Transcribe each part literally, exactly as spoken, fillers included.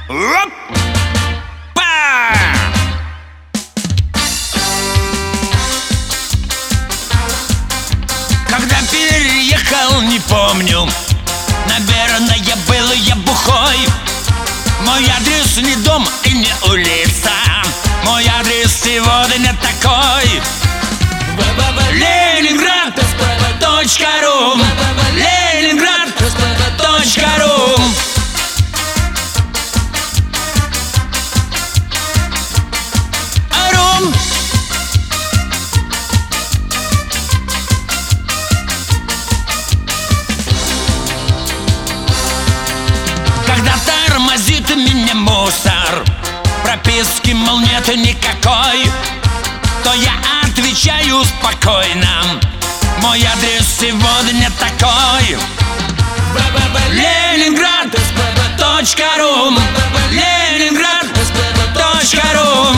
Опа! Когда переехал, не помню, наверное, был я бухой. Мой адрес не дом и не улица, мой адрес сегодня такой. Ленинград точка ру, Ленинград точка ру. Арум. Когда тормозит меня мусор, прописки, мол, нет никакой, то я отвечаю спокойно: мой адрес сегодня такой. Ленинград точка ру, Ленинград точка ру.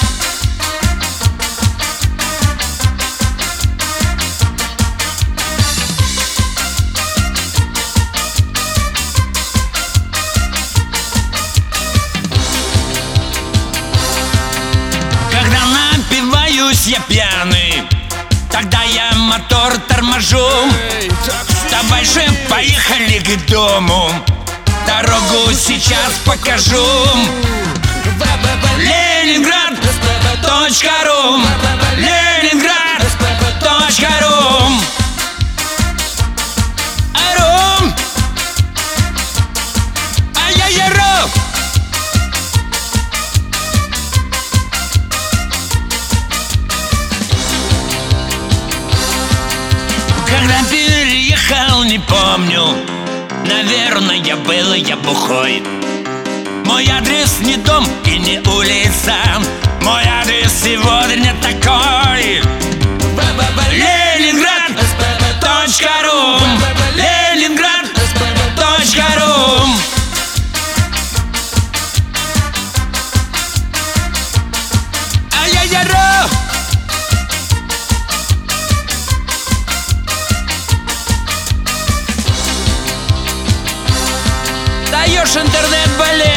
Когда напиваюсь я пьяный, тогда я мотор торможу. Давай же поехали к дому, дорогу сейчас покажу. Ленинград точка ру, Ленинград точка ру. Арум. Ай-яй-яй-ру. Когда переехал, не помню, наверное, был я бухой. Мой адрес не дом и не улица, мой адрес сегодня такой. Ленинград точка ру, Ленинград точка ру. Ай-яй-яй-ру. Даешь интернет, болезнь.